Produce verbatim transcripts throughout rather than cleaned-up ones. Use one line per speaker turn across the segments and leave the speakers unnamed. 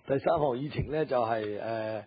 第三項議程呢，就係、是、誒、呃、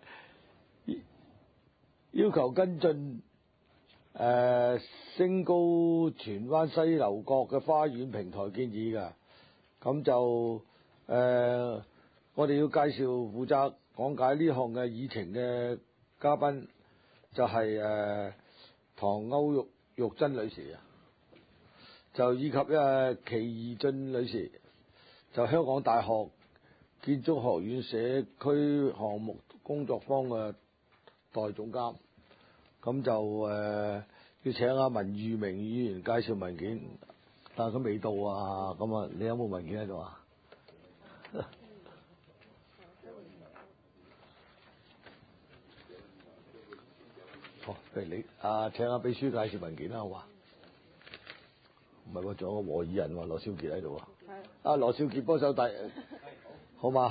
要求跟進誒、呃、升高荃灣西樓角嘅花園平台建議㗎。咁就誒、呃、我哋要介紹負責講解呢項嘅議程嘅嘉賓，就係、是、誒、呃、唐歐玉玉珍女士啊，就以及誒祁義俊女士，就香港大學建築學院社區項目工作坊嘅代總監。咁就誒、呃、要請阿文裕明議員介紹文件，但係佢未到啊。咁啊，你有冇文件喺度啊？好，不如你啊，請阿秘書介紹文件啦，好嘛？唔係喎，仲有個和議人喎，羅少傑喺度啊。係。啊，羅少傑幫手遞，好嘛？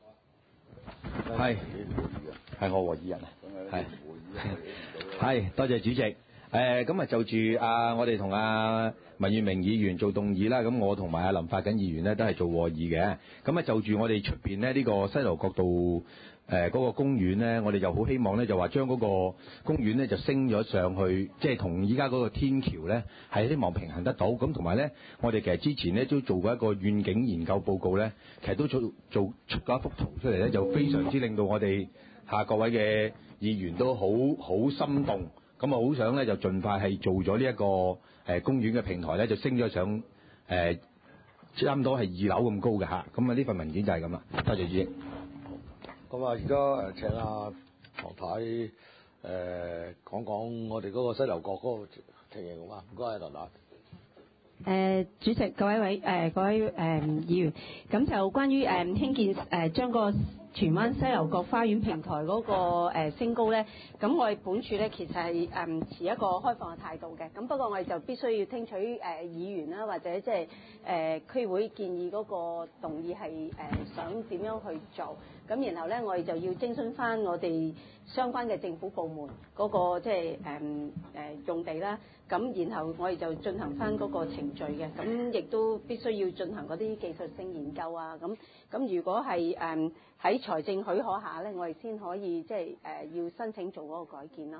係。係我和議人啊。係。係，多謝主席。誒，咁啊就住啊，我哋同阿文裕明議員做動議啦，咁我同埋阿林發緊議員呢都係做和議嘅。咁啊就住我哋出邊呢呢個西樓角道誒嗰個公園呢，我哋就好希望呢就話將嗰個公園呢就升咗上去，即係同依家嗰個天橋呢係希望平衡得到。咁同埋呢，我哋其實之前呢都做過一個願景研究報告呢，其實都做做出咗一幅圖出嚟呢，就非常之令到我哋下各位嘅議員都好好心動。咁啊，好想咧就盡快係做咗呢一個誒、呃、公園嘅平台咧，就升咗上誒、呃、差唔多係二樓咁高嘅嚇。咁啊，呢份文件就係咁啦。多謝主席。
咁啊，而家誒請阿唐太誒、呃、講講我哋嗰個西樓角嗰個情形好嘛？唔該，唐太。
誒、呃、主席、各位位誒、呃、各位誒、呃、議員，咁就關於誒、呃、興建誒、呃、將個荃灣西樓角花園平台嗰、那個、呃、升高咧，咁我哋本處咧其實係誒、呃、持一個開放嘅態度嘅，咁不過我哋就必須要聽取誒、呃、議員啦，或者即係誒區會建議嗰個動議係誒、呃、想點樣去做，咁然後咧我哋就要徵詢翻我哋相關嘅政府部門嗰、那個即係誒誒用地啦，咁然後我哋就進行翻嗰個程序嘅，咁亦都必須要進行嗰啲技術性研究啊，咁咁如果係誒喺財政許可下咧，我哋先可以即係誒要申請做嗰個改建咯。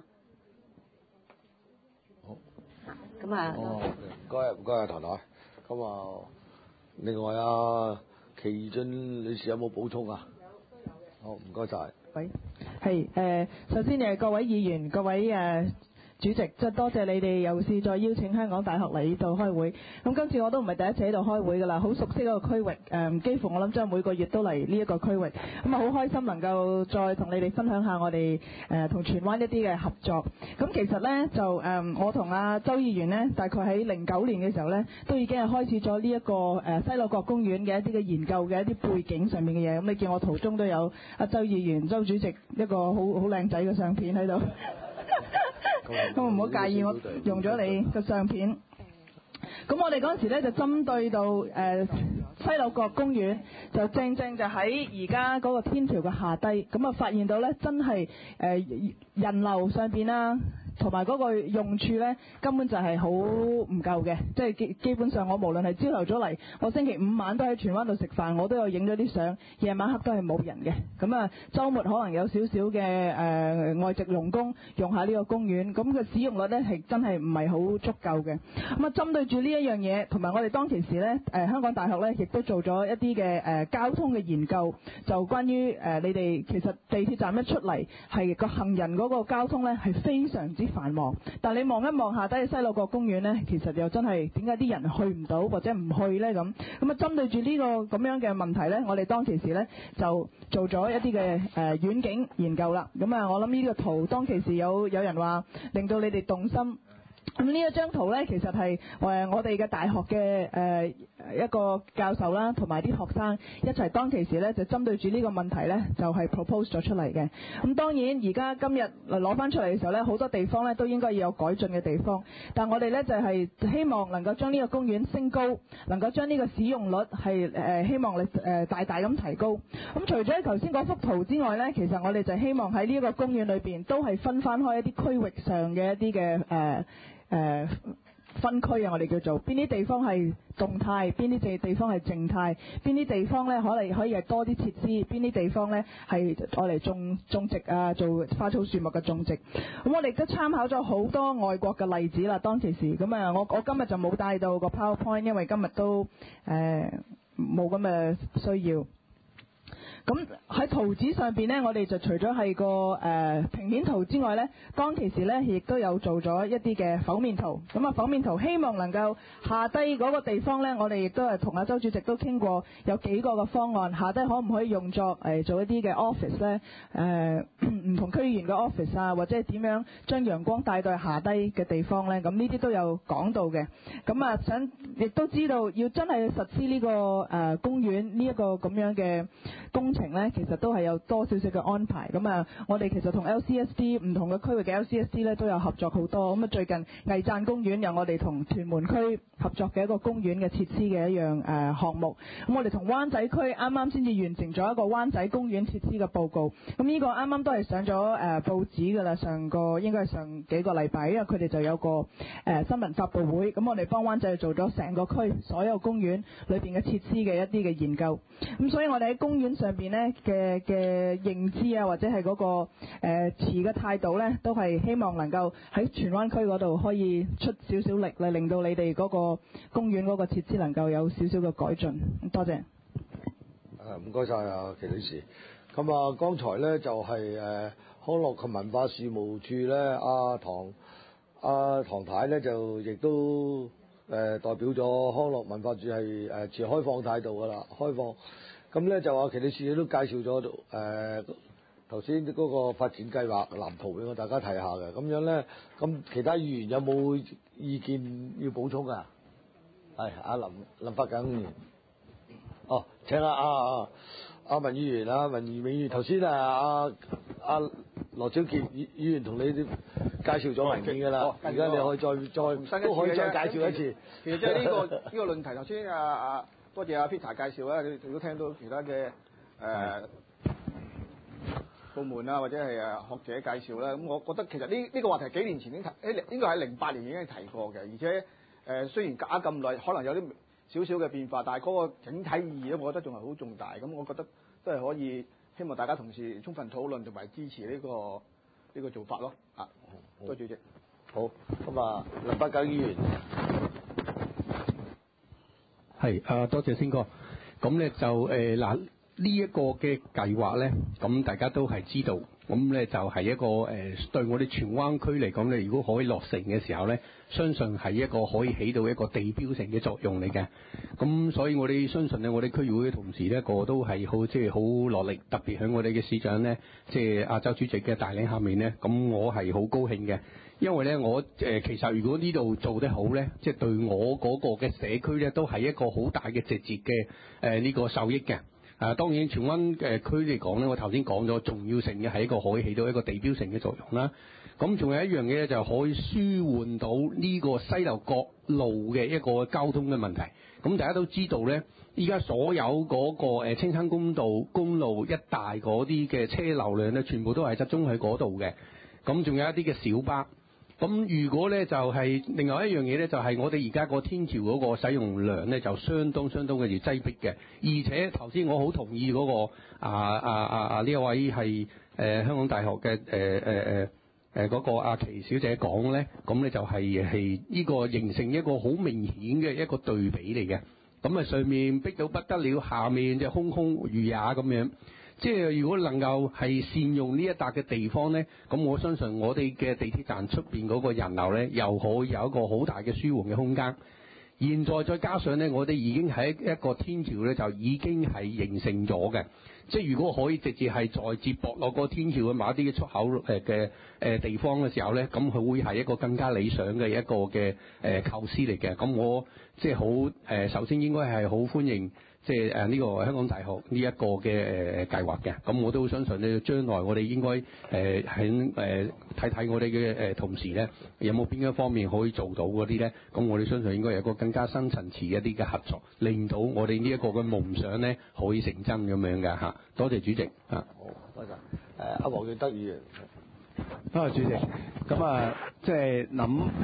好。
咁啊。
哦，唔該唔該啊，唐太。咁啊，另外啊，祁義俊女士有冇補充啊？有，都有嘅。好，唔該晒。
喂，係誒、呃，首先誒各位議員、各位誒。呃主席，即係多謝你哋又是再邀請香港大學嚟呢度開會。咁今次我都唔係第一次喺度開會㗎啦，好熟悉嗰個區域，誒、嗯、幾乎我諗將每個月都嚟呢一個區域。咁啊好開心能夠再同你哋分享下我哋誒同荃灣一啲嘅合作。咁其實呢，就誒、嗯、我同阿周議員呢，大概喺零九年嘅時候呢，都已經係開始咗呢一個誒、呃、西樓角公園嘅一啲嘅研究嘅一啲背景上面嘅嘢。咁你見我途中都有阿周議員、周主席一個好好靚仔嘅相片喺度。咁唔好介意我用咗你個相片。咁我哋嗰陣時咧就針對到誒、呃、西樓角公園，就正正就喺而家嗰個天橋嘅下低，咁啊發現到咧真係誒、呃、人流上邊啦，同埋嗰個用處咧根本就係好唔夠嘅，即係基基本上我無論係朝頭早嚟，我星期五晚都喺荃灣度食飯，我都有影咗啲相，夜晚黑都係冇人嘅。咁啊週末可能有少少嘅誒外籍傭工用下呢個公園，咁個使用率咧係真係唔係好足夠嘅。咁啊針對住呢一樣嘢，同埋我哋當其時咧誒、呃、香港大學咧亦都做咗一啲嘅誒交通嘅研究，就關於誒、呃、你哋其實地鐵站一出嚟係個行人嗰個交通咧係非常之繁忙，但你望一望下低嘅西樓角公園呢，其實又真係點解啲人去唔到或者唔去呢？咁咁啊針對住呢個咁樣嘅問題呢，我哋當其時呢就做咗一啲嘅誒遠景研究啦。咁啊，我諗呢個圖當其時有有人話令到你哋動心。咁呢一張圖呢，其實係誒我哋嘅大學嘅誒一個教授啦，同埋啲學生一齊當其時呢，就針對住呢個問題呢，就係 propose 咗出嚟嘅。咁當然而家今日攞翻出嚟嘅時候呢，好多地方呢都應該要有改進嘅地方。但我哋呢，就係希望能夠將呢個公園升高，能夠將呢個使用率係誒希望你誒大大咁提高。咁除咗頭先嗰幅圖之外呢，其實我哋就希望喺呢一個公園裏邊都係分翻開一啲區域上嘅一啲嘅誒誒分區啊，我哋叫做邊啲地方係動態，邊啲地地方係靜態，邊啲地方咧可能可以係多啲設施，邊啲地方咧係愛嚟種種植啊，做花草樹木嘅種植。咁我哋都參考咗好多外國嘅例子啦，當其時咁啊，我我今日就冇帶到個 PowerPoint， 因為今日都誒冇咁嘅需要。咁喺圖紙上邊呢，我哋就除咗係個誒、呃、平面圖之外呢，當其時呢亦都有做咗一啲嘅剖面圖。咁啊，剖面圖希望能夠下低嗰個地方呢，我哋亦都係同阿周主席都傾過，有幾個嘅方案，下低可唔可以用作誒、呃、做一啲嘅 office 呢？誒、呃、唔同區議員嘅 office 啊，或者係點樣將陽光帶到下低嘅地方呢？咁呢啲都有講到嘅。咁啊，想亦都知道要真係實施呢、這個誒、呃、公園呢一個咁樣嘅工程咧，其實都係有多少少嘅安排。咁啊，我哋其實同 L C S D 唔同嘅區域嘅 L C S D 咧都有合作好多。咁啊，最近藝讚公園有我哋同屯門區合作嘅一個公園嘅設施嘅一樣誒、呃、項目。咁我哋同灣仔區啱啱先至完成咗一個灣仔公園設施嘅報告。咁呢個啱啱都係上咗誒、呃、報紙㗎啦，上個應該係上幾個禮拜，因為佢哋就有個誒、呃、新聞發佈會。咁我哋幫灣仔做咗成個區所有公園裏邊嘅設施嘅一啲嘅研究。咁所以我哋喺公園上邊咧嘅嘅認知啊，或者係嗰、那個誒、呃、持嘅態度咧，都係希望能夠喺荃灣區嗰度可以出少少力嚟，令到你哋嗰個公園嗰個設施能夠有少少嘅改進。多謝。誒
唔該晒啊，祁女士。咁啊，剛才咧就係、是、誒、呃、康樂及文化事務處咧，阿、啊、唐阿、啊、唐太咧就亦都誒、呃、代表咗康樂文化處係誒持開放態度㗎啦，開放。咁咧就話祁女士都介紹咗誒頭先嗰個發展計劃藍圖俾我大家睇下嘅，咁樣咧，咁其他議員有冇意見要補充㗎？係阿林林發緊議員。哦，請啊啊阿文議員啊，文議員頭先啊阿阿羅小傑議議員同你介紹咗文件㗎啦，而家、哦、你可以再再都可以再介紹一次。
其實即係呢個呢個論題，頭先啊啊多謝阿 Peter 介紹啦，你哋都聽到其他嘅誒、呃、部門啊或者係誒學者介紹啦。咁我覺得其實呢呢個話題幾年前已經提，誒應該喺零八年已經提過嘅，而且誒、呃、雖然隔咗咁耐，可能有啲少少嘅變化，但係嗰個整體意義咧，我覺得仲係好重大。咁我覺得都係可以希望大家同事充分討論同埋支持呢、這個呢、這個做法咯。啊，多謝主席。
好，咁啊，林百久議員。
係啊，多謝先哥。咁咧就誒嗱呢一個嘅計劃咧，咁大家都係知道。咁咧就係一個誒、呃、對我哋荃灣區嚟講咧，如果可以落成嘅時候咧，相信係一個可以起到一個地標性嘅作用嚟嘅。咁所以我哋相信咧，我哋區議會嘅同事咧，個個都係好即係好落力，特別喺我哋嘅市長咧，即係亞洲主席嘅帶領下面咧，咁我係好高興嘅。因為咧，我誒、呃、其實如果呢度做得好咧，即、就、係、是、對我嗰個嘅社區咧，都係一個好大嘅直接嘅誒呢個受益嘅。啊，當然荃灣誒區嚟講咧，我頭先講咗重要性嘅係一個可以起到一個地標性嘅作用啦。咁仲有一樣嘢咧，就可以舒緩到呢個西樓角路嘅一個交通嘅問題。咁大家都知道咧，依家所有嗰個誒青山公道公路一帶嗰啲嘅車流量咧，全部都係集中喺嗰度嘅。咁仲有一啲嘅小巴。咁如果咧就係、是、另外一樣嘢咧，就係、是、我哋而家個天橋嗰個使用量咧，就相當相當嘅要擠迫嘅。而且頭先我好同意嗰、那個啊啊啊啊呢一位係誒、呃、香港大學嘅誒誒誒誒嗰個阿祁小姐講咧，咁咧就係係呢個形成一個好明顯嘅一個對比嚟嘅。咁啊上面逼到不得了，下面就空空如也咁樣。即係如果能夠係善用呢一笪嘅地方咧，咁我相信我哋嘅地鐵站出邊嗰個人流咧，又可以有一個好大嘅舒緩嘅空間。現在再加上咧，我哋已經喺一個天橋咧，就已經係形成咗嘅。即係如果可以直接係再接駁落個天橋嘅某一啲嘅出口誒嘅誒地方嘅時候咧，咁佢會係一個更加理想嘅一個嘅誒構思嚟嘅。咁我即係好誒，首先應該係好歡迎。即係誒呢個香港大學呢一個嘅誒計劃嘅，咁我都相信咧，將來我哋應該誒喺誒睇睇我哋嘅誒同事咧，有冇邊一方面可以做到嗰啲咧？咁我哋相信應該有個更加深層次一啲嘅合作，令到我哋呢一個嘅夢想咧可以成真咁樣嘅嚇。多謝主席嚇。
好，多謝。誒阿黃遠德議員。
多謝主席。咁啊，即係諗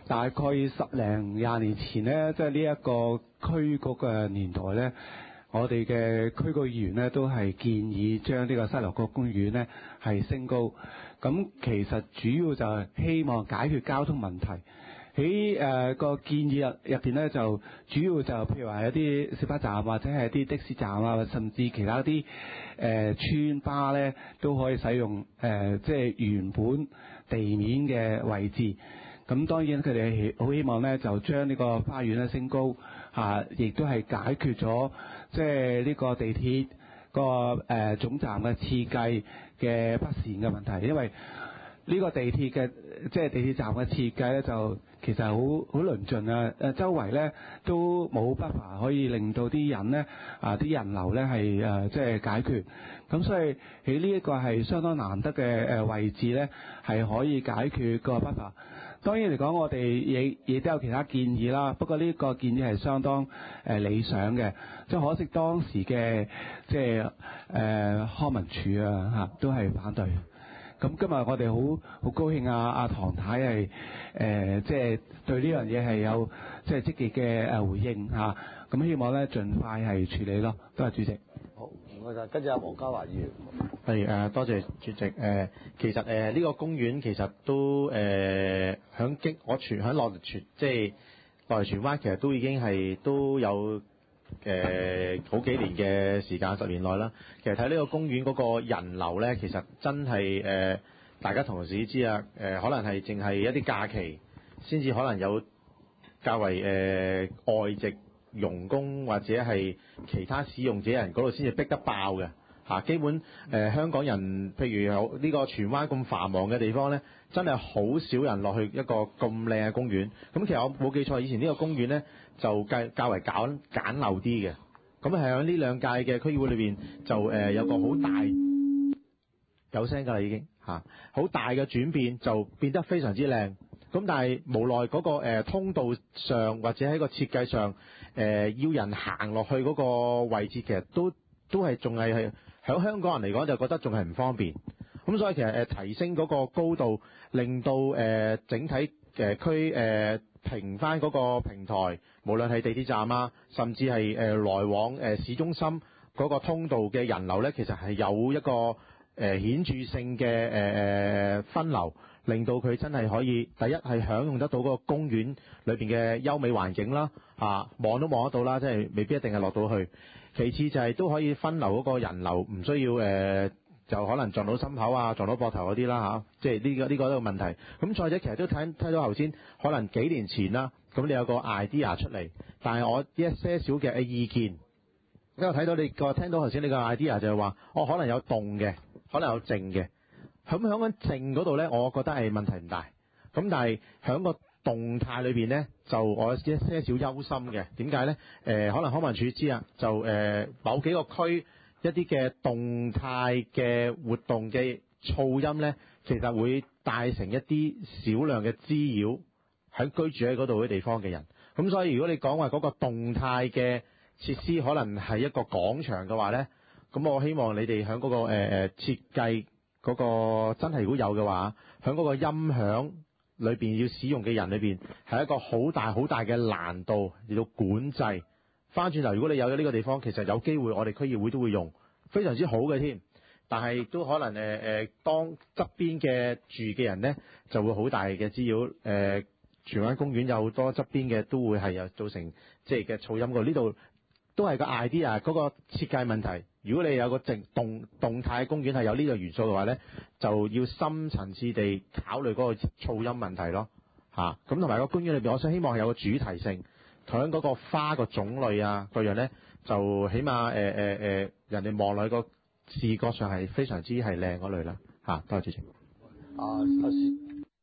大概十零廿年前咧，即係呢一個區嗰個年代咧，我哋嘅區個議員咧都係建議將呢個西樓角公園咧係升高。咁其實主要就係希望解決交通問題。喺誒個建議入入邊咧，就主要就譬如話有啲小巴站或者係一啲的士站啊，甚至其他啲誒、呃、村巴咧都可以使用誒、呃、即係原本地面嘅位置。咁當然佢哋好希望咧就將呢個花園咧升高嚇，亦、啊、都係解決咗即係呢個地鐵、個誒、呃、總站嘅設計嘅不善嘅問題，因為呢個地鐵嘅即係地鐵站嘅設計咧，就其實好好論盡啊！誒周圍咧都冇 buffer 可以令到啲人咧啊啲人流咧係誒即係解決。咁所以喺呢一個係相當難得嘅誒位置咧，係可以解決個 buffer。當然嚟講，我哋亦亦都有其他建議啦。不過呢個建議係相當誒理想嘅，即係可惜當時嘅即係誒康文署啊嚇都係反對。咁今日我哋好好高興啊！阿唐太係誒即係對呢樣嘢係有即係積極嘅誒回應嚇。咁希望咧盡快係處理咯。多謝主席。
好，唔該晒。跟住阿黃家華議員。
係誒，多謝主席。誒，其實誒呢個公園其實都誒響經我荃響落荃即係落嚟荃灣，其實都已經係都有。誒、呃、好幾年嘅時間，十年內啦。其實睇呢個公園嗰個人流咧，其實真係誒、呃，大家同時知啊。誒、呃，可能係淨係一啲假期先至可能有較為誒、呃、外籍傭工或者係其他使用者人嗰度先至逼得爆嘅嚇、啊。基本誒、呃、香港人，譬如有呢個荃灣咁繁忙嘅地方咧，真係好少人落去一個咁靚嘅公園。咁其實我冇記錯，以前呢個公園咧。就較較為簡簡陋啲嘅，咁係喺呢兩屆嘅區議會裏邊就誒、呃、有個好大有聲㗎啦已經嚇，好、啊、大嘅轉變就變得非常之靚。咁但係無奈嗰、那個、呃、通道上或者喺個設計上誒、呃、要人行落去嗰個位置，其實都都係仲係係喺香港人嚟講就覺得仲係唔方便。咁所以其實誒、呃、提升嗰個高度，令到誒、呃、整體誒、呃、區誒。呃平翻嗰個平台，無論係地鐵站啊，甚至係誒、呃、來往誒、呃、市中心嗰個通道嘅人流咧，其實係有一個誒、呃、顯著性嘅誒誒分流，令到佢真係可以第一係享用得到嗰個公園裏邊嘅優美環境啦，啊望都望得到啦，即係未必一定係落到去。其次就係都可以分流嗰個人流，唔需要誒。呃就可能撞到心口啊，撞到膊頭嗰啲啦嚇，即係呢個呢個都係問題。咁再者其實都睇睇到頭先，可能幾年前啦，咁你有個 idea 出嚟，但係我一些少嘅意見，因為我睇到你個聽到頭先你個 idea 就係話，哦可能有動嘅，可能有靜嘅。咁響緊靜嗰度咧，我覺得係問題唔大。咁但係響個動態裏邊咧，就我有一些少憂心嘅。點解咧？誒、呃，可能康文署知啊，就誒、呃、某幾個區。一啲嘅動態嘅活動嘅噪音咧，其實會帶成一啲少量嘅滋擾喺居住喺嗰度嘅地方嘅人。咁所以如果你講話嗰個動態嘅設施可能係一個廣場嘅話咧，咁我希望你哋喺嗰個誒誒、呃、設計嗰個真係如果有嘅話，喺嗰個音響裏邊要使用嘅人裏邊係一個好大好大嘅難度嚟到管制。翻轉頭，如果你有咗呢個地方，其實有機會我哋區議會都會用，非常之好嘅添。但係都可能誒誒、呃，當側邊嘅住嘅人咧，就會好大嘅滋擾。誒、呃，荃灣公園有好多側邊嘅都會係有造成即係嘅噪音㗎。呢度都係個 idea 嗰個設計問題。如果你有個靜動動態公園係有呢個元素嘅話咧，就要深層次地考慮嗰個噪音問題咯。嚇，咁同埋個公園裏邊，我想希望係有個主題性。響嗰個花個種類啊，各樣咧就起碼誒誒誒，人哋望落去個視覺上係非常之係靚嗰類啦嚇、啊。多謝主席。
啊，阿師，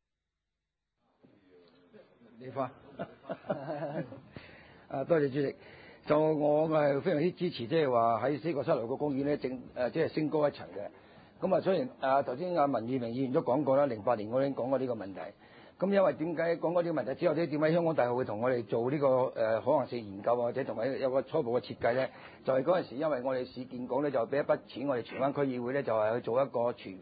你花。啊，多謝主席。就我係非常之支持，即係話喺呢個西樓角公園咧，正誒即係升高一層嘅。咁啊，雖然啊頭先阿文裕明議員都講過啦，零八年我已經講過呢個問題。咁因為點解講嗰啲問題之後咧，點解香港大學會同我哋做呢、這個誒、呃、可能性研究或者同埋有個初步嘅設計咧？就係嗰陣時，因為我哋市建局咧就俾一筆錢，我哋荃灣區議會咧就係、是、去做一個全誒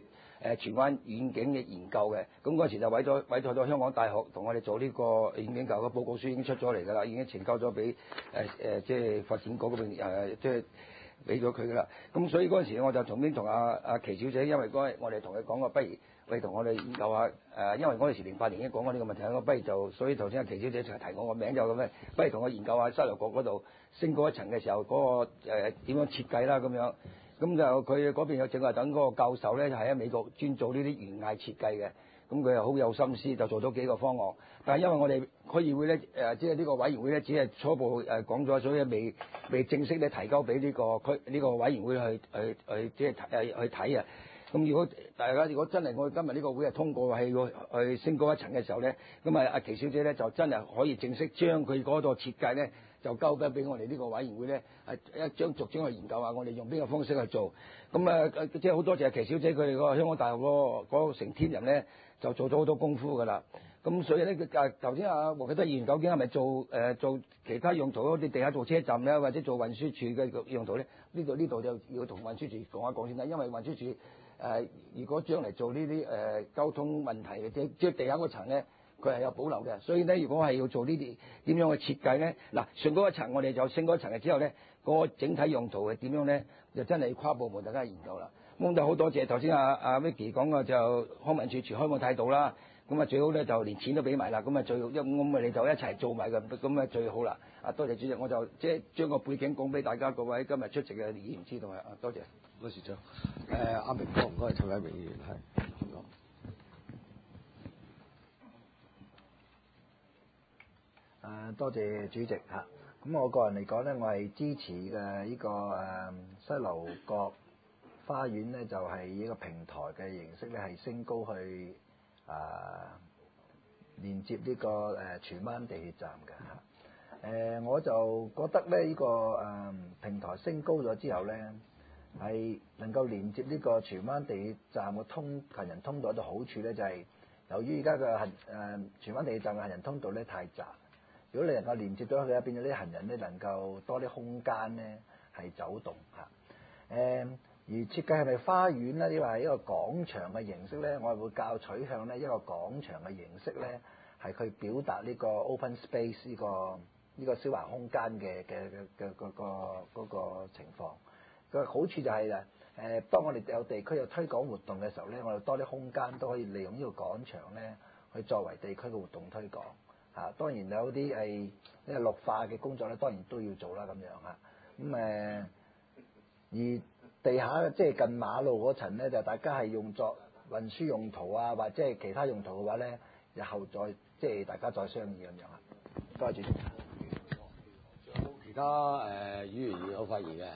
誒荃灣遠景嘅研究嘅。咁嗰陣時就委咗委託咗香港大學同我哋做呢個遠景教育嘅報告書已經出咗嚟㗎啦，已經呈交咗俾誒誒即係發展局嗰邊誒即係俾咗佢㗎啦。咁所以嗰陣時我就從邊同阿阿祁小姐，因為嗰日我哋同佢講過，不如喂同我哋研究下誒、呃，因為嗰陣時零八年已經講過呢個問題，我不如就所以頭先阿祁小姐就提我個名就咁咧，不如同我研究下西樓角嗰度升高一層嘅時候嗰、那個誒點、呃、樣設計啦咁樣。咁就佢嗰邊有正話等嗰個教授咧，就係喺美國專做呢啲園藝設計嘅，咁佢又好有心思，就做咗幾個方案。但係因為我哋區議會咧誒，即係呢個委員會咧，只係初步誒講咗，所以未未正式咧提交俾呢個區呢、呢個委員會去去去即係誒去睇啊。咁如果大家如果真係我哋今日呢個會係通過係要去升高一層嘅時候咧，咁啊阿祁小姐咧就真係可以正式將佢嗰個設計咧就交俾俾我哋呢個委員會咧係一將逐漸去研究下，我哋用邊個方式去做。咁啊即係好多謝祁小姐佢哋個香港大學嗰個成天人咧就做咗好多功夫㗎啦。咁所以咧佢頭先阿黃啟德議員究竟係咪做誒、呃、做其他用途好似地下做車站咧，或者做運輸署嘅用途咧？呢度呢度就要同運輸署講一講先啦，因為運輸署誒、呃、如果將嚟做呢啲誒交通問題嘅即即係地下嗰層咧，佢係有保留嘅。所以咧，如果係要做呢啲點樣去設計咧，嗱上嗰一層我哋就升嗰一層嘅之後咧，嗰、那個整體用途係點樣咧，就真係要跨部門大家研究啦。咁就好多謝頭先阿阿 Vicky 講嘅就康文署持開放態度啦。咁啊最好咧就連錢都俾埋啦，咁啊最好，咁我哋就一齊做埋嘅，咁啊最好啦。啊多謝主席，我就即係將個背景講俾大家各位今日出席嘅議員知道啊。多謝。
多謝長。誒阿明哥唔該，陳偉明議員係。
誒多謝主席嚇。咁我個人嚟講咧，我係支持嘅呢個誒西樓角花園咧，就係呢個平台嘅形式咧，係升高去。啊，連接呢個誒荃灣地鐵站嘅嚇，誒我就覺得咧呢個誒平台升高咗之後咧，係能夠連接呢個荃灣地鐵站嘅通行人通道嘅好處咧，就係由於而家嘅行誒荃灣地鐵站嘅行人通道咧太窄，如果你能夠連接咗佢，變咗啲行人咧能夠多啲空間咧係走動嚇，誒。而設計係咪花園咧？你話係一個廣場嘅形式咧，我係會較取向咧一個廣場嘅形式咧，係去表達呢個 open space 呢、這個呢、這個消閒空間嘅嘅嘅嘅嗰個嗰個情況。個好處就係、是、誒、呃，當我哋有地區有推廣活動嘅時候咧，我哋多啲空間都可以利用呢個廣場咧，去作為地區嘅活動推廣嚇、啊。當然有啲係呢個綠化嘅工作咧，當然都要做啦咁樣嚇。咁誒、呃、而地下即係近馬路嗰層咧，就大家係用作運輸用途啊，或者係其他用途嘅話咧，日後再即係大家再商議咁樣啊。多謝主席。
仲有冇其他誒、呃、議員有發言嘅？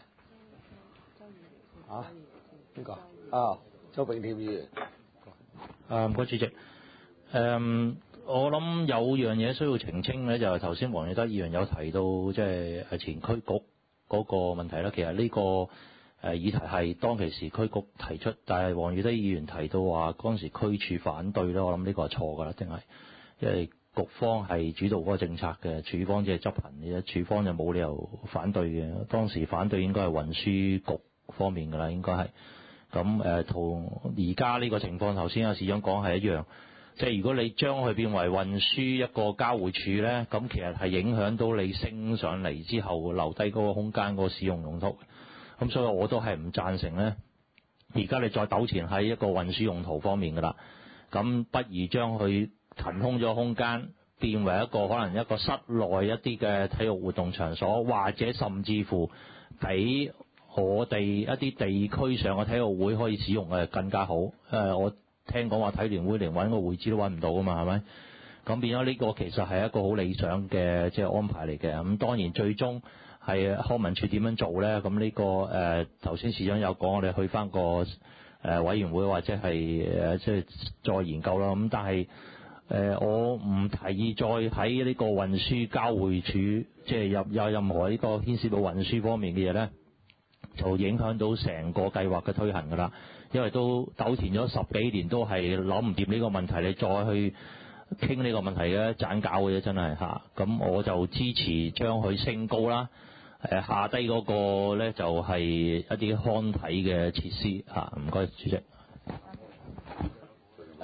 啊？邊個？啊，周永添議員。
啊，唔該主席。誒、嗯，我諗有樣嘢需要澄清咧，就係頭先黃遠德議員有提到即係誒前區局嗰個問題啦。其實呢、這個誒議題係當其時區局提出，但係黃宇德議員提到話嗰陣時區署反對咧，我諗呢個係錯㗎啦，定係因為局方係主導嗰個政策嘅，署方只係執行嘅啫，署方就冇理由反對嘅。當時反對應該係運輸局方面㗎啦，應該係咁誒，同而家呢個情況頭先阿市長講係一樣，即係如果你將佢變為運輸一個交匯處咧，咁其實係影響到你升上嚟之後留低嗰個空間嗰個使用用途。咁所以我都係唔贊成咧。而家你再糾纏喺一個運輸用途方面㗎啦，咁不如將佢騰空咗空間，變為一個可能一個室內一啲嘅體育活動場所，或者甚至乎俾我哋一啲地區上嘅體育會可以使用嘅更加好。誒，我聽講話體聯會連揾個會址都揾唔到㗎嘛，係咪？咁變咗呢個其實係一個好理想嘅即係安排嚟嘅。咁當然最終係康文署點樣做咧？咁呢、這個誒頭先市長有講，我哋去翻個誒、呃、委員會或者係誒即係再研究啦。咁但係誒、呃、我唔提議再喺呢個運輸交匯處，即係有有任何呢個牽涉到運輸方面嘅嘢咧，就影響到成個計劃嘅推行㗎啦。因為都糾纏咗十幾年，都係諗唔掂呢個問題，你再去傾呢個問題嘅盞搞嘅啫，真係嚇。咁我就支持將佢升高啦。誒下低嗰個咧就係一啲康體嘅設施嚇。唔該，主席。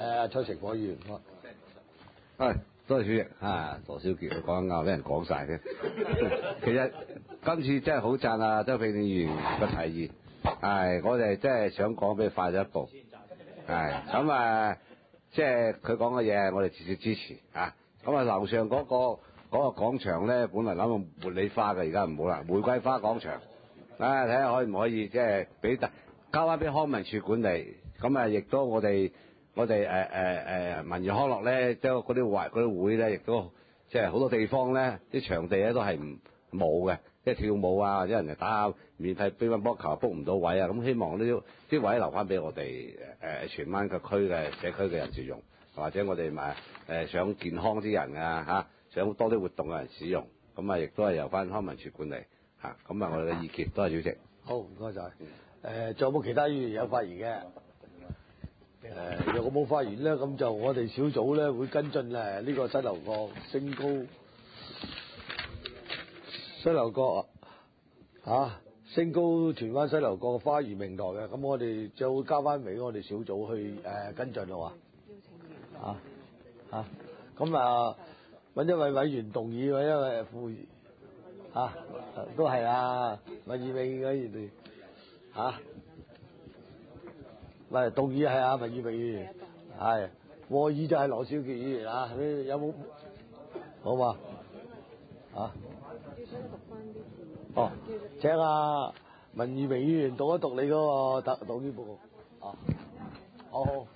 誒蔡成火議員。
係，多謝主席啊，羅小傑講得啱，俾人講晒嘅。其實今次真係好讚啊，周浩鼎議員個提議，係我哋真係想講俾佢快咗一步，係咁啊，即係佢講嘅嘢，我哋直接支持啊。咁啊，樓上嗰、嗰個嗰、嗰個廣場咧，本嚟諗到茉莉花嘅，而家唔好啦，玫瑰花廣場，啊睇下可唔可以即係俾交翻俾康文署管理，咁啊亦都我哋。我哋誒誒誒文娛康樂咧，即係嗰啲會嗰啲會咧，亦都即係好多地方咧，啲場地咧都係唔冇嘅，即係跳舞啊，或者人哋打免費乒乓波球 book 唔到位啊，咁希望呢啲啲位留翻俾我哋誒誒荃灣個區嘅社區嘅人士用，或者我哋買誒想健康啲人啊嚇，想多啲活動嘅人使用，咁啊亦都係由翻康文署管理嚇，咁啊我哋嘅意見，多謝主席。
好，唔該晒。誒，仲有冇其他議員有發言嘅？誒，若果冇發言咧，咁就我哋小組咧會跟進誒呢個西樓角升高西樓角啊嚇升高荃灣西樓角花園平台嘅，咁我哋就會交翻俾我哋小組去誒、呃、跟進咯喎。啊啊，咁啊揾一位委員動議，揾一位副議嚇，都係啊，民議委員哋嚇。喂，動議係啊，民議委員係，和議就係羅少傑議員啊，你有冇好嘛？啊？哦，請啊，民議委員讀一讀你嗰個特動議報告。啊，好好。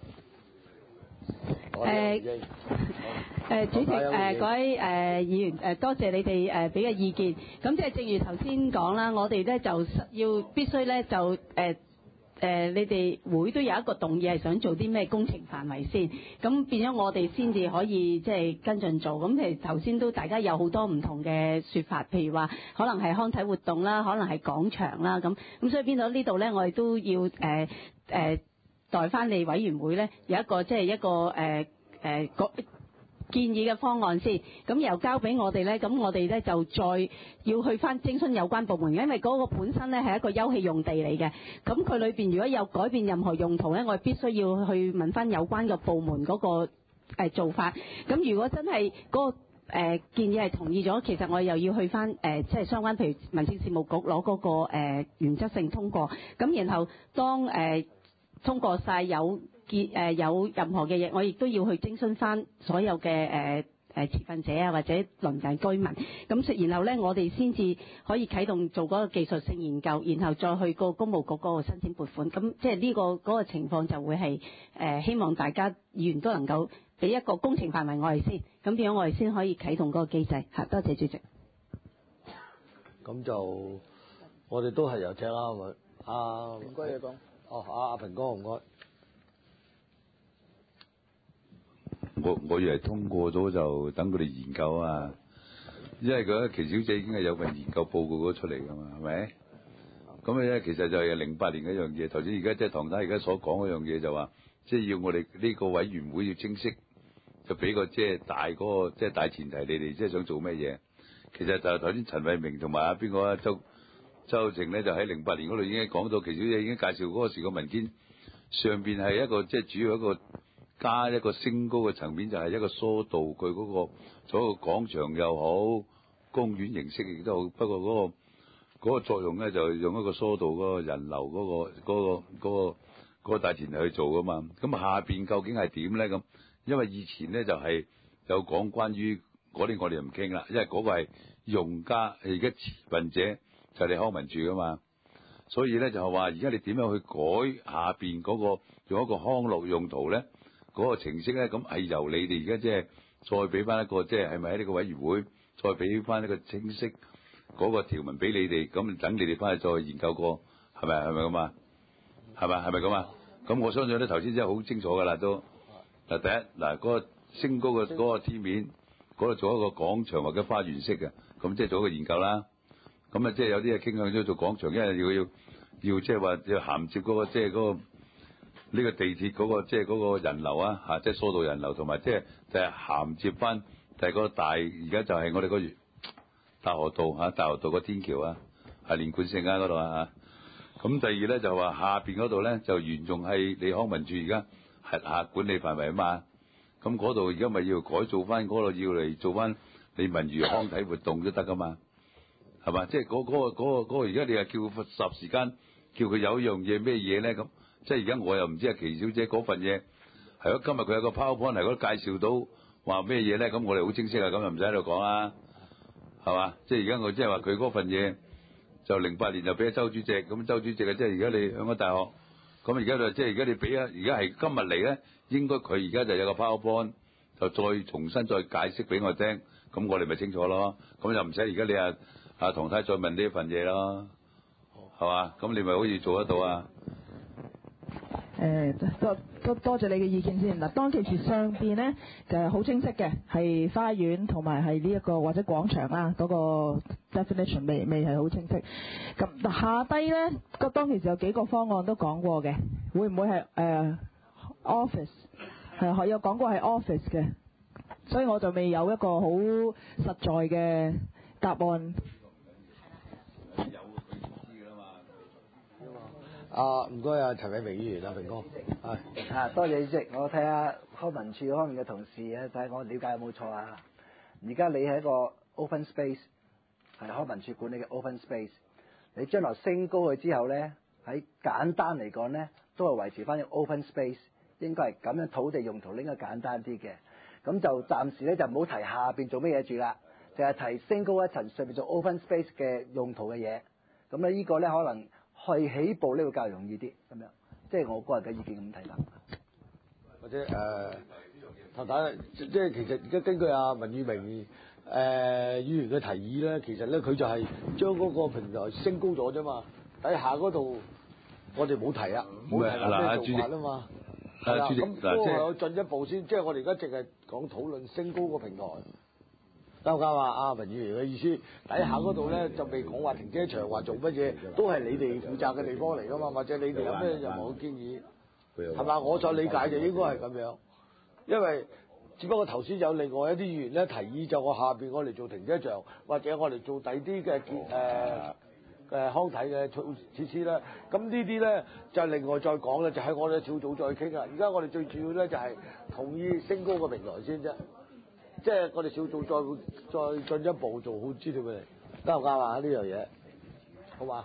誒誒，主席誒各位誒議員誒，多謝你哋誒俾嘅意見。咁即係正如頭先講啦，我哋咧就要必須咧就誒。呃誒、呃，你哋會都有一個動議係想做啲咩工程範圍先，咁變咗我哋先至可以即係跟進做。咁其實頭先都大家有好多唔同嘅説法，譬如話可能係康體活動啦，可能係廣場啦，咁咁所以變咗呢度咧，我哋都要誒誒、呃、代翻你委員會咧有一個即係一個誒誒個建議嘅方案先，咁又交俾我哋咧，咁我哋咧就再要去翻徵詢有關部門，因為嗰個本身咧係一個休憩用地嚟嘅，咁佢裏邊如果有改變任何用途咧，我哋必須要去問翻有關嘅部門嗰個誒做法。咁如果真係嗰個誒建議係同意咗，其實我哋又要去翻誒即係相關，譬如民政事務局攞嗰個誒原則性通過，咁然後當誒通過晒有。結誒有任何嘅嘢，我亦都要去徵詢翻所有嘅誒誒持份者啊，或者鄰近居民。咁然後咧，我哋先至可以啟動做嗰個技術性研究，然後再去個公務局嗰個申請撥款。咁即係呢個嗰個情況就會係誒希望大家議員都能夠俾一個工程範圍我哋先，咁變咗我哋先可以啟動嗰個機制。嚇，多謝主席。
咁就我哋都係有請啊，阿
平哥嘢講。
哦，阿阿平哥唔該。
我我以為通過咗就等佢哋研究啊，因為佢祁小姐已經係有份研究報告咗出嚟噶嘛，係咪？咁咧其實就係零八年嗰樣嘢，頭先而家即係唐太而家所講嗰樣嘢就話，即係要我哋呢個委員會要清晰，就俾個即係大嗰個即係大前提，你哋即係想做咩嘢？其實就係頭先陳慧明同埋阿邊個啊周周成咧，就喺零八年嗰度已經講到，祁小姐已經介紹嗰個時個文件上邊係一個即係主要一個。加一個升高嘅層面，就係一個疏導佢嗰個做一個廣場又好，公園形式亦都好。不過嗰個嗰個作用咧，就係用一個疏導嗰個人流嗰個嗰個嗰個嗰個大前提去做噶嘛。咁下邊究竟係點咧？咁因為以前咧就係有講關於嗰啲，我哋就唔傾啦，因為嗰個係用家，而家持份者就係你康文署噶嘛。所以咧就係話，而家你點樣去改下邊嗰個用一個康樂用途咧？嗰個程式咧，咁係由你哋而家即係再俾翻一個，即係係咪喺呢個委員會再俾翻一個清晰嗰個條文俾你哋，咁等你哋翻去再研究過，係咪係咪咁啊？係咪係咪咁啊？咁我相信咧，頭先真係好清楚噶啦，都嗱第一嗱嗰個升高嘅嗰個天面嗰度做一個廣場或者花園式嘅，咁即係做一個研究啦。咁啊，即係有啲係傾向咗做廣場，因為要要要即係話要銜接嗰個即係嗰個。呢個地鐵嗰個即係嗰個人流啊，嚇，即係疏導人流，同埋即係就係銜接翻，就係嗰個大而家就係我哋嗰個大河道嚇，大河道個天橋啊，係連貫性啊嗰度啊嚇。咁第二咧就話下邊嗰度咧就沿用係你康文署而家轄下管理範圍啊嘛。咁嗰度而家咪要改造翻嗰度，要嚟做翻你文娛康體活動都得噶嘛，係嘛？即係嗰嗰個嗰個嗰個而家你又叫霎時間叫佢有一樣嘢咩嘢咧咁？即係而家我又唔知阿祁小姐嗰份嘢係咯，今日佢有個 PowerPoint 嚟嗰度介紹到話咩嘢咧？咁我哋好清晰啊，咁就唔使喺度講啦，係嘛？即係而家我即係話佢嗰份嘢就零八年就俾咗周主席，咁周主席啊，即係而家你香港大學，咁而家就即係而家你俾啊，而家係今日嚟咧，應該佢而家就有個 PowerPoint 就再重新再解釋俾我聽，咁我哋咪清楚咯。咁就唔使而家你啊啊唐太再問呢份嘢咯，係嘛？咁你咪可以做得到啊？
誒多多多謝你嘅意見先。嗱，當其時上邊咧就係好清晰嘅，係花園同埋係呢一個或者廣場啦，嗰個 definition 未未係好清晰。咁下低咧個當其時有幾個方案都講過嘅，會唔會係誒 office 係可有講過係 office 嘅，所以我就未有一個好實在嘅答案。
啊，唔該啊，陳偉明議員啊，平哥，係
啊，多謝主席。我睇下康文署方面嘅同事啊，睇下我了解有冇錯啊。而家你係一個 open space，係康文署管理嘅 open space。你將來升高佢之後咧，喺簡單嚟講咧，都係維持翻個 open space，應該係咁樣土地用途應該簡單啲嘅。咁就暫時咧就唔好提下邊做乜嘢住啦，就係提升高一層上面做 open space 嘅用途嘅嘢。咁咧呢個咧可能去起步呢會較容易啲，咁樣，即係我個人嘅意見咁睇法。
或者誒，頭睇即係其實而家根據阿文裕明誒議員嘅提議咧，其實咧佢就係將嗰個平台升高咗啫嘛，底下嗰度我哋冇提啊，冇提話咩做法啊嘛。係啦，咁都係有進一步先，即係我哋而家淨係講討論升高個平台。啱唔啱啊？阿文議員嘅意思，底下嗰度咧就未講話停車場，話做乜嘢，都係你哋負責嘅地方嚟噶嘛，或者你哋有咩任何建議，係嘛？我所理解就應該係咁樣，因為只不過頭先有另外一啲議員咧提議，就我下邊我哋做停車場，或者我哋做第啲嘅建誒誒康體嘅措設施咧，咁呢啲咧就另外再講咧，就喺我哋小組再傾啊。而家我哋最主要咧就係同意升高個平台先啫。即係我哋小組再再進一步做好資料俾你，得唔得啊？呢樣嘢，好嘛？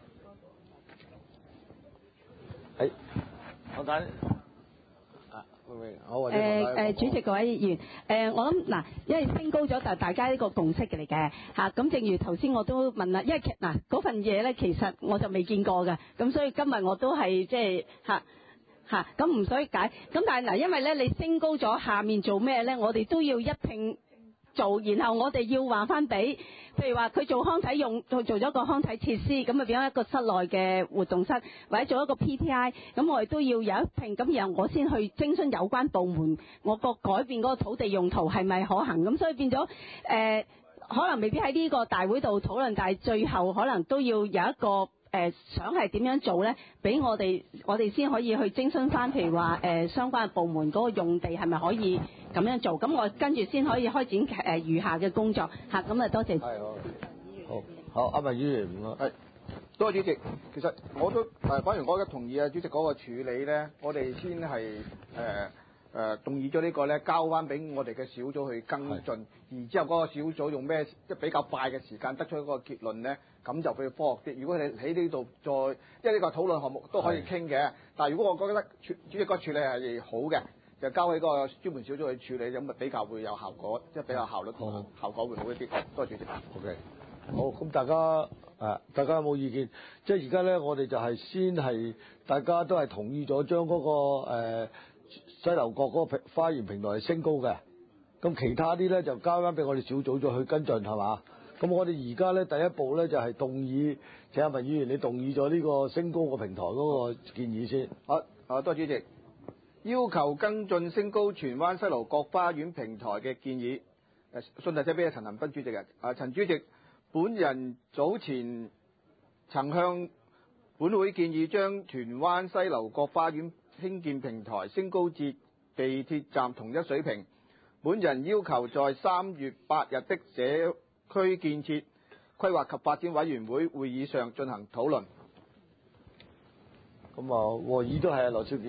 係，我睇啊，明明好或者
誒誒，主席各位議員，誒我諗嗱，因為升高咗就大家呢個共識嘅嚟嘅嚇，咁正如頭先我都問啦，因為嗱嗰份嘢咧其實我就未見過嘅，咁所以今日我都係即係嚇。嚇，咁唔使解，咁但係嗱，因為咧你升高咗，下面做咩咧？我哋都要一併做，然後我哋要話翻俾，譬如話佢做康體用，做做咗個康體設施，咁啊變咗一個室內嘅活動室，或者做一個 P T I，咁我哋都要有一併，咁然後我先去徵詢有關部門，我個改變嗰個土地用途係咪可行？咁所以變咗誒、呃，可能未必喺呢個大會度討論，但係最後可能都要有一個。誒、呃、想係點樣做咧？俾我哋我哋先可以去徵詢翻，譬如話誒、呃、相關嘅部門嗰個用地係咪可以咁樣做？咁我跟住先可以開展誒、呃、餘下嘅工作嚇。咁啊，多謝。係
好。好，好，阿文議員唔該。
係，多謝主席。其實我都誒，反而我覺得同意啊，主席嗰個處理咧，我哋先係誒。呃誒動議咗呢個咧，交翻俾我哋嘅小組去跟進，然之後嗰個小組用咩即係比較快嘅時間得出一個結論咧，咁就會科學啲。如果你喺呢度再，因為呢個討論項目都可以傾嘅，但係如果我覺得主主席個處理係好嘅，就交喺個專門小組去處理，咁啊比較會有效果，即係比較效率同、哦、效果會好一啲。多謝主席。
OK，好，咁大家誒，大家有冇意見？即係而家咧，我哋就係先係大家都係同意咗將嗰個、呃西樓角嗰個花園平台係升高嘅，咁其他啲咧就交翻俾我哋小組再去跟進，係嘛？咁我哋而家咧第一步咧就係動議，請阿文議員你動議咗呢個升高個平台嗰個建議先。
好，啊多謝主席，要求跟進升高荃灣西樓角花園平台嘅建議。誒，信遞寫俾陳恒鑌主席嘅。啊，陳主席，本人早前曾向本會建議將荃灣西樓角花園興建平台升高至地鐵站同一水平。本人要求在三月八日的社區建設規劃及發展委員會會議上進行討論。
咁啊，和議都係啊，羅少傑。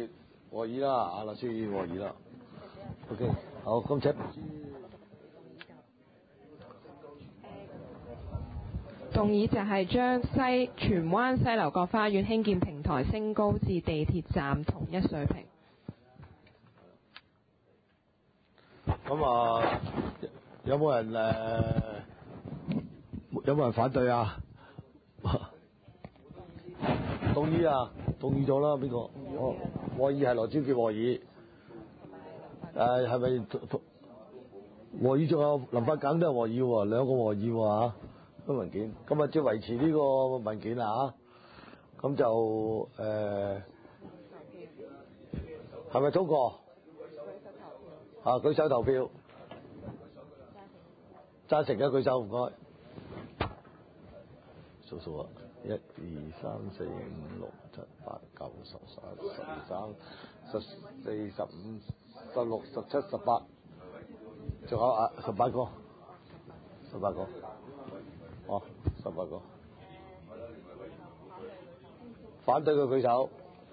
和議啦，啊律師議員和議啦。OK， 好，咁請。
動議就係將西荃灣西樓角花園興建平台升高至地鐵站同一水平。
咁啊，有冇人誒、呃？有冇人反對啊？動議啊，動議咗啦，邊個？哦，和議係羅超傑和議。誒係咪和議仲有林發梗都係和議喎，兩個和議喎嚇，份文件。咁啊，即係維持呢個文件啦嚇。咁就誒係咪通過？啊，舉手投票。贊成嘅舉手，唔該。數數啊！一二三四五六七八九十十一十二三十四十五十六十七十八，仲有啊十八個，十八個，哦，十八個。反對嘅舉手，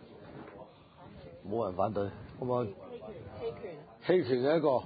冇人反對，咁啊棄權嘅一個，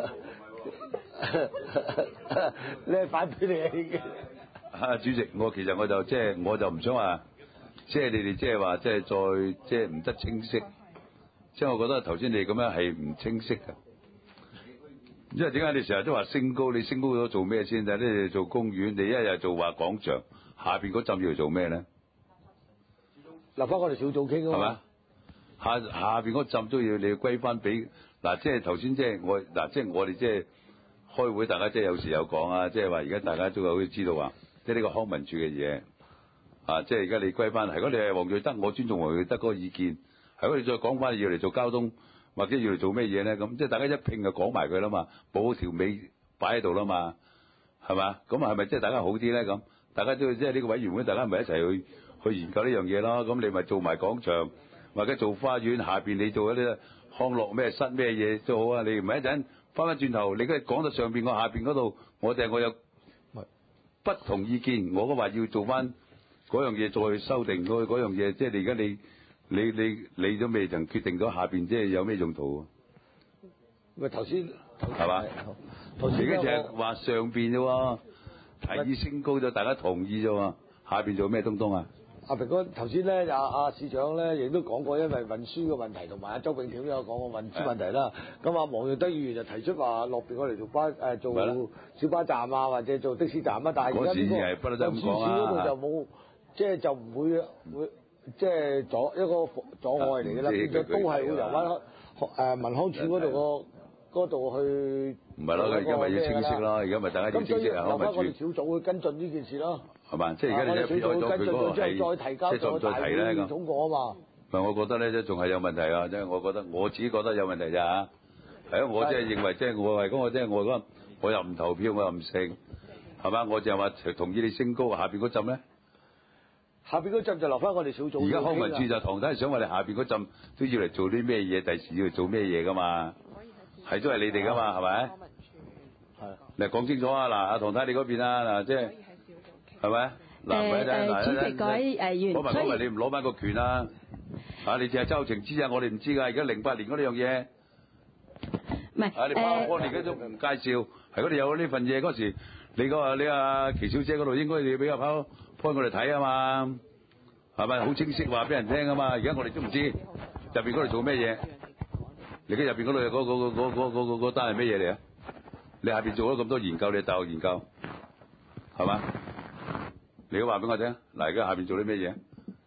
你係反對定係棄權？
啊，主席，我其實我就即係我就唔想話，即係你哋即係話即係再即係唔得清晰，即係我覺得頭先你咁樣係唔清晰嘅，因為點解你成日都話升高？你升高咗做咩先？就係你哋做公園，你一日做話廣場，下邊嗰陣要嚟做咩咧？
立翻我哋小組傾啊嘛。
下下邊嗰陣都要你要歸翻俾嗱，即係頭先即係我嗱，即係我哋即係開會，大家即係有時有講啊，即係話而家大家都有知道話。即係呢個康文署嘅嘢啊！即係而家你歸翻，如果你係黃瑞德，我尊重黃瑞德嗰個意見。如果你再講翻要嚟做交通，或者要嚟做咩嘢咧？咁即係大家一拼就講埋佢啦嘛，冇條尾擺喺度啦嘛，係嘛？咁係咪即係大家好啲咧？咁大家都即係呢個委員會，大家咪一齊去去研究呢樣嘢咯。咁你咪做埋廣場，或者做花園下邊，你做一啲康樂咩室咩嘢都好啊！你唔係一陣翻翻轉頭，你而家講到上邊我下邊嗰度，我哋我有不同意見，我嗰話要做翻嗰樣嘢，再修訂嗰嗰樣嘢，即係你而家你你你你都未曾決定咗下邊即係有咩用途喎？
喂，頭先
係嘛？頭先就係話上邊啫喎，提議升高咗，大家同意啫喎，下邊做咩東東啊？
阿平哥頭先咧，阿阿市長咧亦都講過，因為運輸嘅問題，同埋阿周永條都有講過運輸問題啦。咁啊，黃潤德議員就提出話落邊我哋做巴誒做小巴站啊，或者做的士站啊。但係而家呢個運輸署嗰度就冇，即係就唔會會即係阻一個阻礙嚟嘅啦，變咗都係會由翻誒民康處嗰度個嗰度去。
唔係咯，而家咪要清晰咯，而家咪大家要清晰啊！康文署
我哋小組去跟進呢件事咯。
係嘛？即係而家你一撇開咗佢嗰個係，即係再唔再提咧咁。
通過啊嘛。
唔係，我覺得咧，即仲係有問題啊！即係我覺得我自己覺得有問題咋嚇。係啊，我即係認為，即係我係講，我即係我講，我又唔投票，我又唔勝，係嘛？我就係話同意你升高，下邊嗰陣咧？
下邊嗰陣就留翻我哋小組。
而家康文署就唐太想我哋下邊嗰陣都要嚟做啲咩嘢，第時要嚟做咩嘢噶嘛？係都係你哋噶嘛？係咪？係。你講清楚啊！嗱，阿唐太你嗰邊啊，嗱，即係。係咪？嗱，唔係嗱，
主席各位誒議員，
講埋講埋，你唔攞翻個權啊？啊，你淨係周情知啊？我哋唔知㗎。而家零八年嗰樣嘢，
唔係
啊，你包我哋而家都唔介紹。係嗰度有呢份嘢嗰時，你個你阿祁小姐嗰度應該你俾個拋開我哋睇啊嘛？係咪好清晰話俾人聽啊嘛？而家我哋都唔知入邊嗰度做咩嘢。你而家入邊嗰度嗰嗰嗰嗰嗰嗰嗰單係咩嘢嚟啊？你下邊做咗咁多研究，你大學研究係嘛？你都話俾我聽，嗱，而家下邊做啲咩嘢？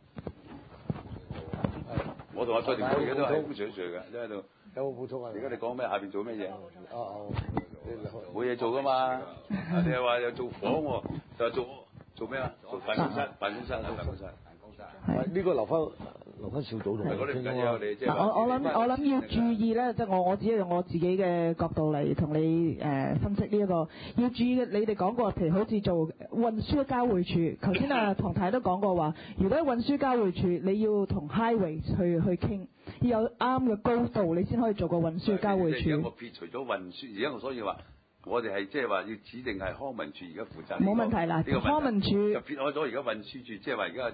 我同阿蔡定國而家都係好水水嘅，都喺度。
有冇補充啊？
而家你講咩？下邊做咩嘢？
哦哦，
冇嘢做噶嘛？你係話又做房喎，就做做咩啊？做辦公室，辦公室啊，辦公室。
係呢個留翻留翻小組同佢傾咯。
嗱，我我諗我諗要注意咧，即係我我只係用我自己嘅角度嚟同你誒分析呢一個要注意嘅。你哋講過，譬如好似做運輸交匯處，頭先啊唐太都講過話，如果喺運輸交匯處，你要同 highway 去去傾，要有啱嘅高度，你先可以做個運輸交匯處。
而家我撇除咗運輸，而家我所以話。我哋係即係話要指定係康文署而家負責。
冇問題啦，康文署
就撇開咗而家運輸處，即係話而家就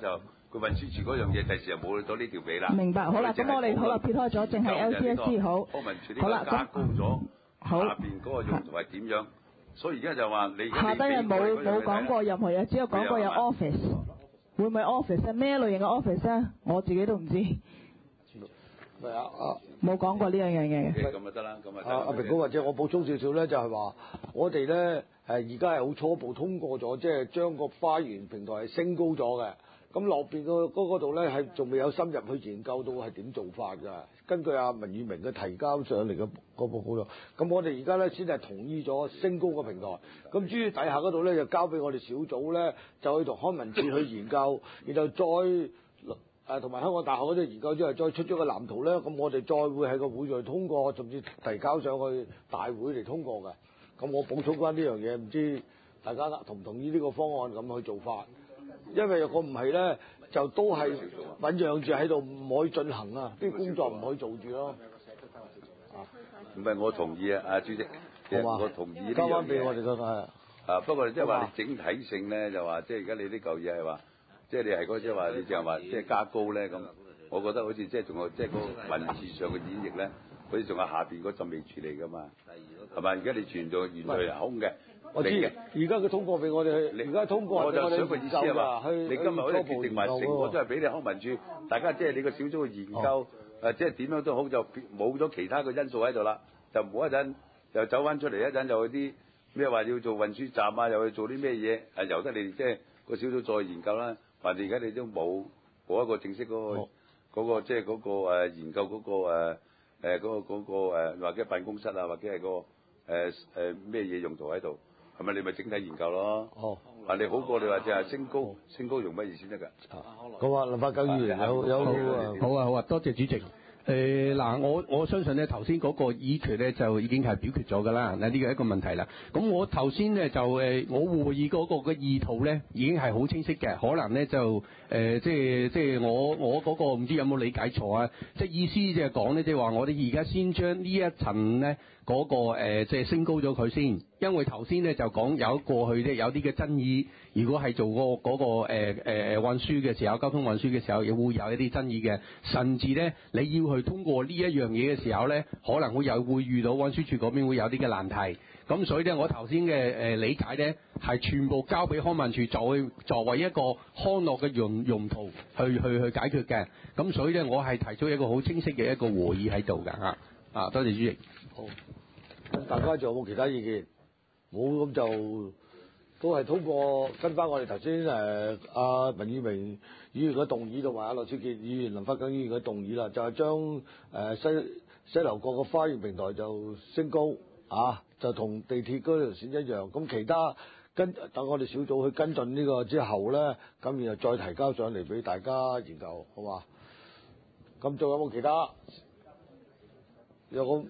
佢運輸署嗰樣嘢，第時就冇咗呢條尾啦。
明白，好啦，咁我哋好啦，撇開咗，淨係 L C S C 好。
康文署呢
好啦，
個加高咗
好
下邊嗰個用途係點樣？所以而家就話你
下低係冇冇講過任何嘢，只有講過有 office， 會唔會 office 啊？咩類型嘅 office 咧？我自己都唔知。
係啊啊！
冇講過呢樣嘢嘅。
咁就得啦，咁啊
阿阿平哥或者我補充少少咧，就係話我哋咧誒而家係好初步通過咗，即係將個花園平台係升高咗嘅。咁落邊個嗰嗰度咧係仲未有深入去研究到係點做法㗎。根據阿文裕明嘅提交上嚟嘅個報告，咁我哋而家咧先係同意咗升高個平台。咁至於底下嗰度咧就交俾我哋小組咧，就去同康文署去研究，然後再。誒同埋香港大學嗰啲研究之後，再出咗個藍圖咧，咁我哋再會喺個會度通過，甚至提交上去大會嚟通過嘅。咁我補充翻呢樣嘢，唔知大家同唔同意呢個方案咁去做法？因為如果唔係咧，就都係醖釀住喺度，唔可以進行啊！啲工作唔可以做住咯。
唔係我同意啊，阿主席，
好
我同意呢樣嘢。
交翻俾我哋個係。
啊，不過即係話你整體性咧，就話即係而家你呢嚿嘢係話。即係你係嗰即係話，你淨係話即係加高咧咁，我覺得好似即係仲有即係個文字上嘅演繹咧，好似仲有下邊嗰陣未處理噶嘛，係咪？而家你全做原來空嘅，
我知。而家佢通過俾我哋去，而家通過
我就想個意思係話，
去
你今日可以決定埋成個都係俾你康文署，大家即係你個小組去研究，誒即係點樣都好，就冇咗其他嘅因素喺度啦，就唔好一陣又走翻出嚟，一陣又去啲咩話要做運輸站啊，又去做啲咩嘢，誒由得你哋即係個小組再研究啦。或者而家你都冇冇一個正式嗰、嗰個嗰、嗰個即係嗰個誒研究嗰個誒誒嗰個嗰個誒或者辦公室啊，或者係個誒誒咩嘢用途喺度，係咪你咪整體研究咯？
哦，
啊你好過你話即係升高，升高用乜嘢先得㗎？
咁啊，林法九議員有有
好啊好啊，多謝主席。誒嗱、呃，我我相信咧頭先嗰個議決咧就已經係表決咗㗎啦，嗱呢個係一個問題啦。咁我頭先咧就誒我會議嗰個嘅意圖咧已經係好清晰嘅，可能咧就誒、呃、即係即係我我嗰個唔知有冇理解錯啊？即係意思即係講咧，即係話我哋而家先將呢一層咧嗰個誒即係升高咗佢先，因為頭先咧就講有過去咧有啲嘅爭議，如果係做個嗰個誒誒誒運輸嘅時候，交通運輸嘅時候，亦會有一啲爭議嘅，甚至咧你要去通過呢一樣嘢嘅時候咧，可能會有會遇到運輸署嗰邊會有啲嘅難題。咁所以咧，我頭先嘅誒理解咧，係全部交俾康文署作為作為一個康樂嘅用用途去去去解決嘅。咁所以咧，我係提出一個好清晰嘅一個和議喺度㗎嚇。啊，多謝主席。
好，咁大家仲有冇其他意見？冇咁就都係通過跟翻我哋頭先誒阿文裕明議員嘅動議同埋阿羅少傑議員、林發根議員嘅動議啦，就係將誒西西樓角嘅花園平台就升高啊，就同地鐵嗰條線一樣。咁其他跟等我哋小組去跟進呢個之後咧，咁然後再提交上嚟俾大家研究，好嘛？咁仲有冇其他？有個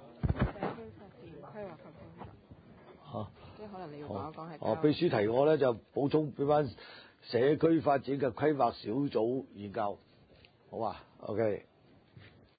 嚇，
即係可能你要講一講係。
哦，秘書提我咧就補充俾翻社區發展嘅規劃小組研究，好嘛？OK。